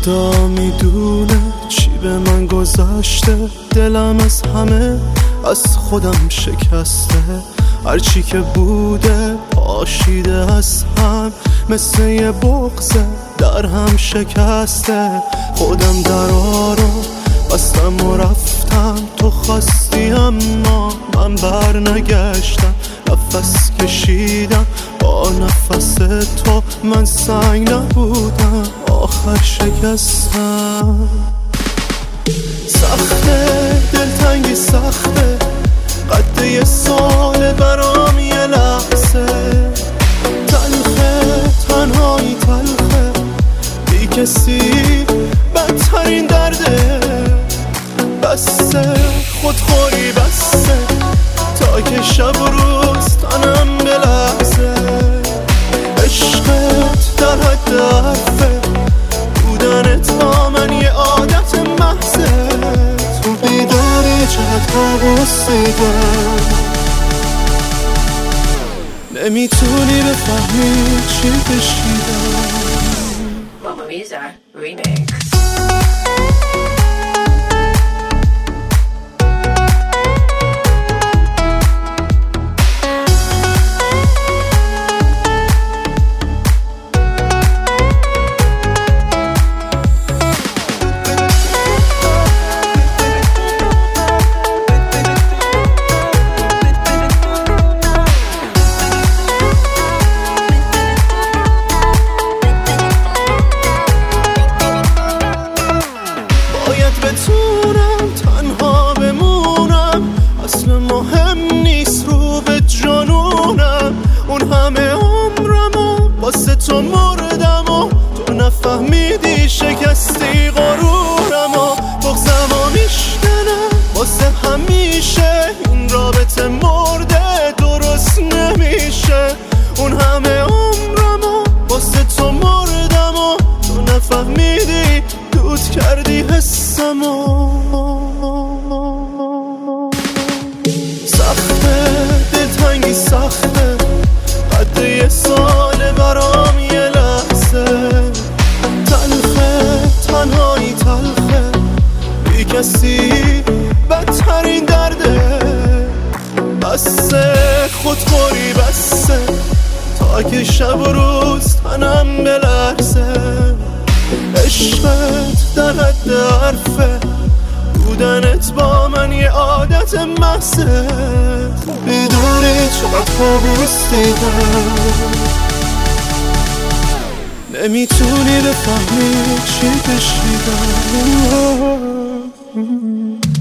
خدا میدونه چی به من گذشته، دلم از همه از خودم شکسته، هرچی که بوده پاشیده از هم، مثل یه بغضه در هم شکسته. خودم درا رو بستم و رفتم، تو خواستی اما من بر نگشتم، نفس کشیدم با نفس تو، من سنگ نبودم آخر شکستم. سخته دلتنگی سخته، قد یه سال برام یه لحظه، تلخه تنهایی تلخه، بی کسی بدترین درده، بسه خودخوری بسه تا که شب و روز تنم بلحظه، عشقت در حد حرفه، بودنت با من یه عادت محضه، تو بیداری چقدر قابوس دیدم، نمیتونی بفهمی چی کشیدم. Mamma Mia remix. بتونم تنها بمونم، اصل مهم نیست رو به جانونم، اون همه عمرمو واسه تو مردم و تو نفهمیدی شکستی غرورمو، بغضمو میشکنم واسه همیشه، این رابطه مرده درست نمیشه، اون همه عمرمو واسه تو مردم و تو نفهمیدی دود کردی حسمو. سخته دلتنگی سخته، قد یه سال برام یه لحظه، تلخه تنهایی تلخه، بی کسی بدترین درده، بسه خودخوری بسه تا که شب و روز تنم بلرزه، عشقت در حد حرفه، بودنت با من یه عادت محضه، بیداری چقدر قابوس دیدم، نمیتونی بفهمی چی کشیدم.